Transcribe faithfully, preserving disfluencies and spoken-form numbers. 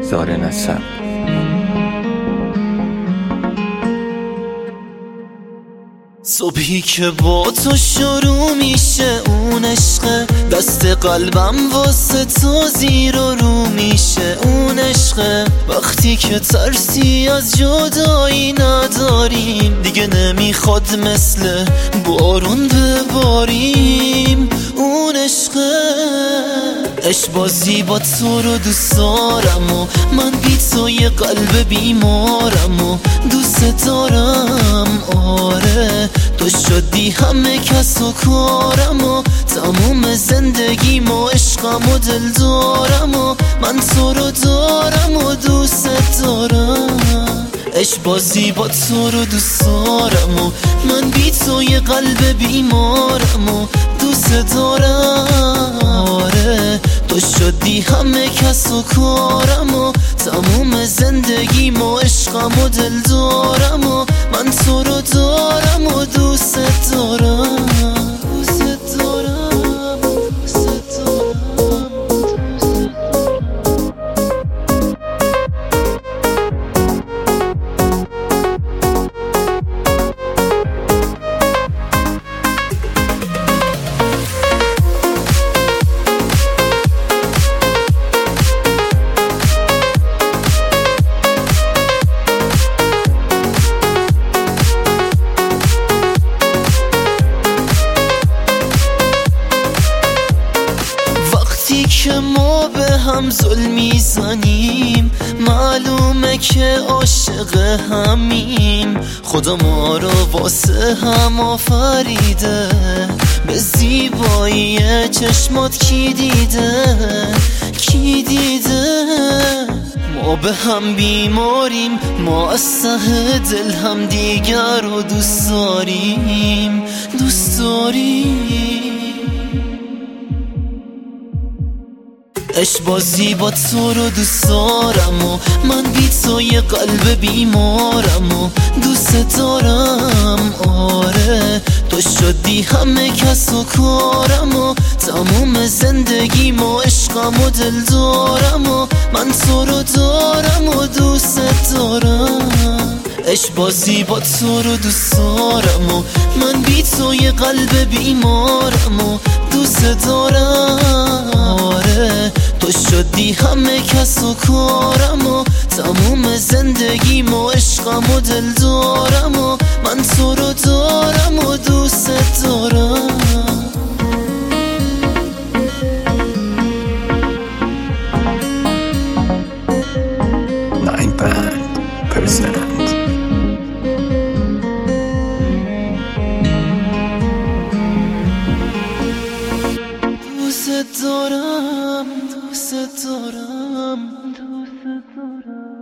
زار نسب. صبحی که با تو شروع میشه اون عشقه، دست قلبم واسه تو زیر و رو میشه اون عشقه. وقتی که ترسی از جدایی نداریم، دیگه نمیخواد مثل بارون بباریم اون عشقه. عشق بازی با تو رو دوست دارم و من بی تو یه قلب بیمارم و دوست دارم. آره تو شدی همه کس و کارم و تموم زندگیم و عشقم و دل دارم و من تو رو دارم و دوست دارم. عشق بازی با تو رو دوست دارم و من بی تو یه قلب بیمارم و دوست دارم. آره تو شدی همه کس و کارم و تموم زندگیم و عشقم و دل دارم و من تو رو دارم و دوست دارم. دوست دارم دوست دارم. که ما به هم ظلم میزنیم، معلومه که عاشق همیم. خدا ما رو واسه هم آفریده، به زیبایی چشمات کی دیده کی دیده. ما به هم بیماریم، ما از ته دل هم دیگر رو دوست داریم دوست داریم. عشق بازی با تو رو دوست دارم و من بی تو یه قلب بیمارم و دوست دارم. آره تو شدی همه کس و کارم و تموم زندگیم و عشقم و دل دارم و من تو رو دارم و دوست دارم. عشق بازی با تو رو دوست دارم و من بی تو یه قلب بیمارم و دوست دارم. آره تو شدی همه کس و کارم و تموم زندگیم و عشقم و دل دارم و من تو رو دارم و دوست دارم. nine band present. دوست دارم دوست دارم دوست دارم.